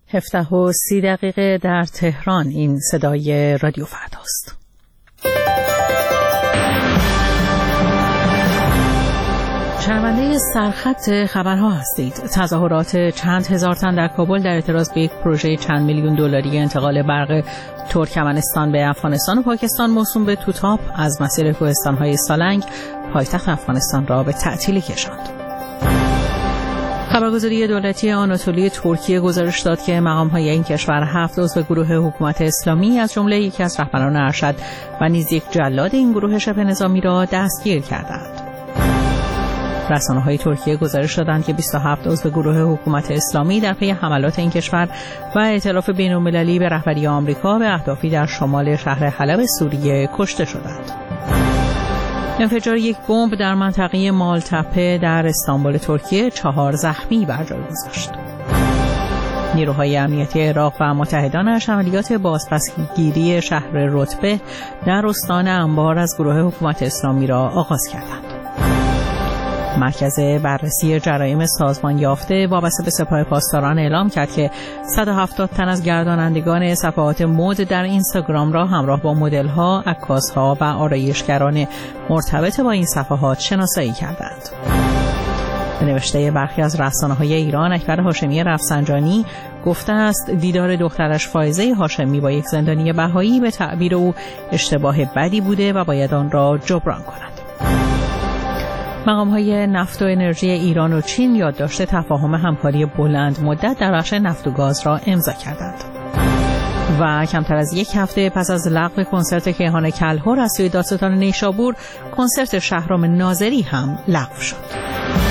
17:30 در تهران. این صدای رادیو فرداست. شنونده سرخط خبرها هستید. تظاهرات چند هزار تن در کابل در اعتراض به یک پروژه چند میلیون دلاری انتقال برق ترکمنستان به افغانستان و پاکستان موسوم به توتاپ از مسیر کوهستان‌های سالنگ پایتخت افغانستان را به تعطیلی کشاند. خبرگزاری دولتی آناتولی ترکیه گزارش داد که مقام‌های این کشور 7 عضو گروه حکومت اسلامی از جمله یکی از رهبران ارشد و نیز یک جلاد این گروه شبه نظامی را دستگیر کردند. رسانه‌های ترکیه گزارش دادند که 27 عضو گروه حکومت اسلامی در پی حملات این کشور و ائتلاف بین‌المللی به رهبری آمریکا به اهدافی در شمال شهر حلب سوریه کشته شدند. انفجار یک بمب در منطقه مالتپه در استانبول ترکیه 4 زخمی بر جای گذاشت. نیروهای امنیتی عراق و متحدانش عملیات بازپسگیری شهر رتبه در استان انبار از گروه حکومت اسلامی را آغاز کردند. مرکز بررسی جرایم سازمان یافته وابسته به سپاه پاسداران اعلام کرد که 170 تن از گردانندگان صفحات مد در اینستاگرام را همراه با مدل‌ها، عکاس‌ها و آرایشگران مرتبط با این صفحات شناسایی کردند. به نوشته برخی از رسانه‌های ایران، اکبر هاشمی رفسنجانی گفته است دیدار دخترش فائزه هاشمی با یک زندانی بهایی به تعبیر او اشتباه بدی بوده و باید آن را جبران کند. مقام‌های نفت و انرژی ایران و چین یادداشت تفاهم همکاری بلند مدت در بخش نفت و گاز را امضا کردند. و کمتر از یک هفته پس از لغو کنسرت کیهان کلهر از سوی دادستان نیشابور، کنسرت شهرام ناظری هم لغو شد.